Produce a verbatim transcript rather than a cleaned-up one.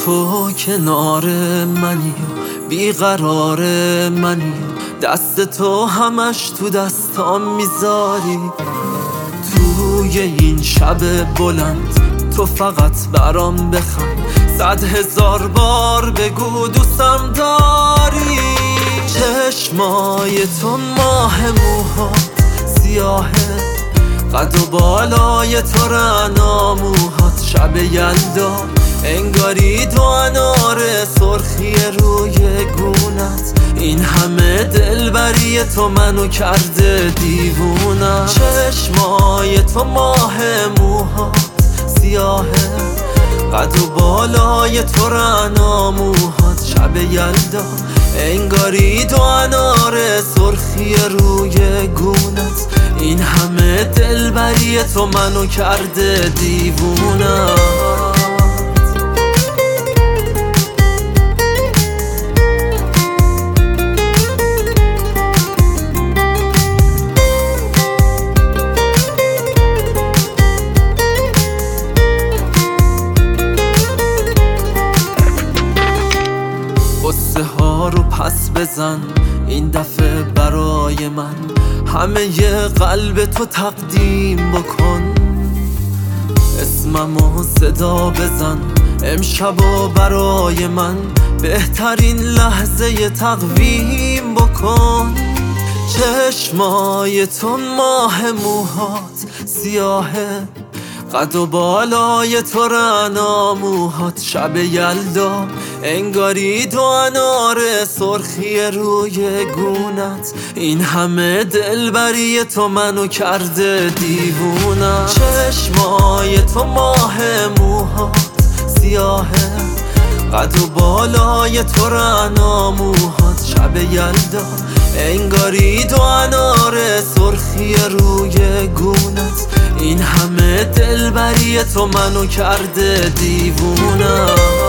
تو کنار منی و بیقرار منی و دست تو همش تو دستام میذاری. توی این شب بلند تو فقط برام بخند، صد هزار بار بگو دوستم داری. چشمای تو ماه موهات سیاهه، قد و بالای تو رعنا موهات شب یلدا انگاری دو انار سرخی روی گونت. این همه دلبری تو منو کرده دیوونم. چشمای تو ماه موهات سیاهه، قد و بالای تو رعنا موهات شب یلدا انگاری دو انار سرخی روی گونت. این همه دلبری تو منو کرده دیوونم. قصه ها رو پس بزن این دفعه برای من، همه ی قلب تو تقدیم بکن. اسممو صدا بزن امشبا برای من، بهترین لحظه تقویم بکن. چشمای تو ماه موهات سیاهه، قد و بالای تو رعنا موهات شب یلدا انگاری دو انار سرخی روی گونت. این همه دلبری تو منو کرده دیوونم. چشمای تو ماه موهات سیاهه، قد و بالای تو رعنا موهات شب یلدا انگاری دو انار سرخی روی گونت. این همه دلبری تو منو کرده دیوونم.